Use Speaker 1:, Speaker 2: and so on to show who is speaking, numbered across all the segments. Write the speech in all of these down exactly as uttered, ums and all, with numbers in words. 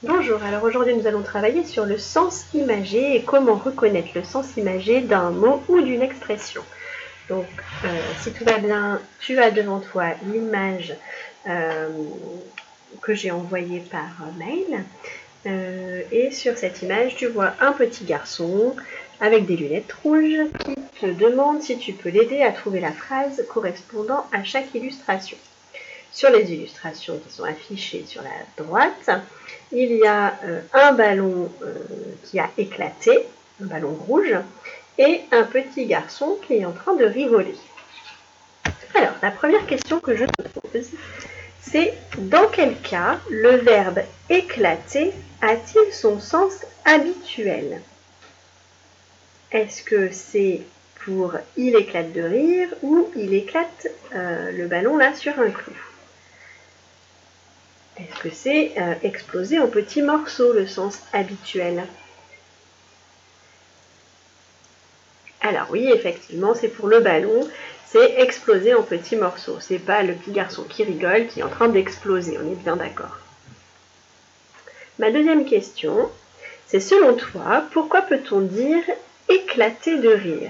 Speaker 1: Bonjour, alors aujourd'hui nous allons travailler sur le sens imagé et comment reconnaître le sens imagé d'un mot ou d'une expression. Donc euh, si tout va bien, tu as devant toi l'image euh, que j'ai envoyée par mail euh, et sur cette image tu vois un petit garçon avec des lunettes rouges qui te demande si tu peux l'aider à trouver la phrase correspondant à chaque illustration. Sur les illustrations qui sont affichées sur la droite, il y a euh, un ballon euh, qui a éclaté, un ballon rouge, et un petit garçon qui est en train de rigoler. Alors, la première question que je te pose, c'est dans quel cas le verbe éclater a-t-il son sens habituel? Est-ce que c'est pour il éclate de rire ou il éclate euh, le ballon là sur un clou? Est-ce que c'est euh, exploser en petits morceaux, le sens habituel? Alors oui, effectivement, c'est pour le ballon, c'est exploser en petits morceaux. C'est pas le petit garçon qui rigole qui est en train d'exploser, on est bien d'accord. Ma deuxième question, c'est selon toi, pourquoi peut-on dire éclater de rire?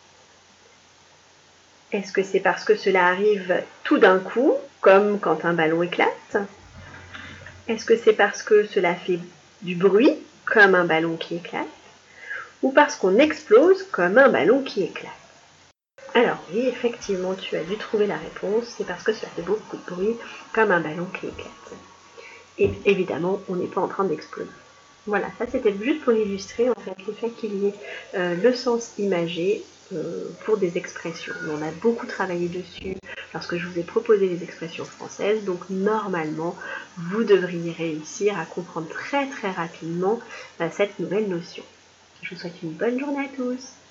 Speaker 1: Est-ce que c'est parce que cela arrive tout d'un coup, comme quand un ballon éclate? Est-ce que c'est parce que cela fait du bruit, comme un ballon qui éclate? Ou parce qu'on explose, comme un ballon qui éclate? Alors oui, effectivement, tu as dû trouver la réponse, c'est parce que cela fait beaucoup de bruit, comme un ballon qui éclate. Et évidemment, on n'est pas en train d'exploser. Voilà, ça c'était juste pour illustrer en fait le fait qu'il y ait euh, le sens imagé euh, pour des expressions. On a beaucoup travaillé dessus lorsque je vous ai proposé les expressions françaises, donc normalement vous devriez réussir à comprendre très très rapidement euh, cette nouvelle notion. Je vous souhaite une bonne journée à tous.